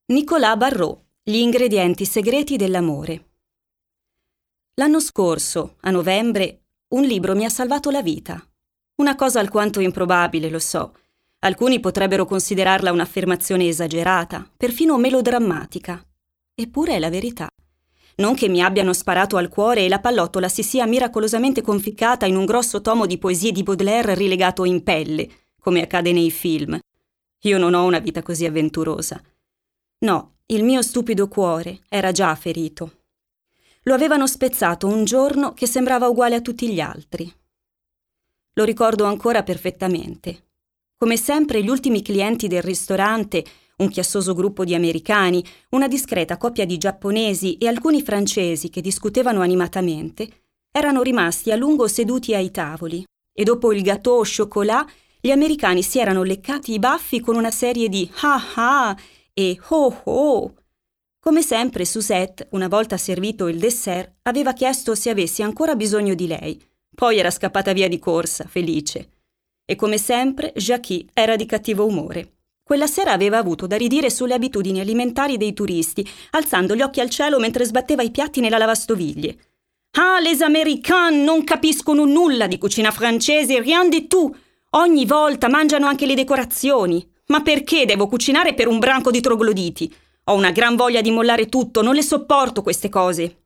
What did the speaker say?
Nicolas Barrault, Gli ingredienti segreti dell'amore. L'anno scorso, a novembre, un libro mi ha salvato la vita. Una cosa alquanto improbabile, lo so. Alcuni potrebbero considerarla un'affermazione esagerata, perfino melodrammatica. Eppure è la verità. Non che mi abbiano sparato al cuore e la pallottola si sia miracolosamente conficcata in un grosso tomo di poesie di Baudelaire rilegato in pelle, come accade nei film. Io non ho una vita così avventurosa. No, il mio stupido cuore era già ferito. Lo avevano spezzato un giorno che sembrava uguale a tutti gli altri. Lo ricordo ancora perfettamente. Come sempre, gli ultimi clienti del ristorante, un chiassoso gruppo di americani, una discreta coppia di giapponesi e alcuni francesi che discutevano animatamente, erano rimasti a lungo seduti ai tavoli e dopo il gâteau au chocolat gli americani si erano leccati i baffi con una serie di ah ah e oh oh. Come sempre, Suzette, una volta servito il dessert, aveva chiesto se avessi ancora bisogno di lei. Poi era scappata via di corsa, felice. E come sempre, Jackie era di cattivo umore. Quella sera aveva avuto da ridire sulle abitudini alimentari dei turisti, alzando gli occhi al cielo mentre sbatteva i piatti nella lavastoviglie. «Ah, les Américains non capiscono nulla di cucina francese, rien du tout! Ogni volta mangiano anche le decorazioni! Ma perché devo cucinare per un branco di trogloditi? Ho una gran voglia di mollare tutto, non le sopporto queste cose!»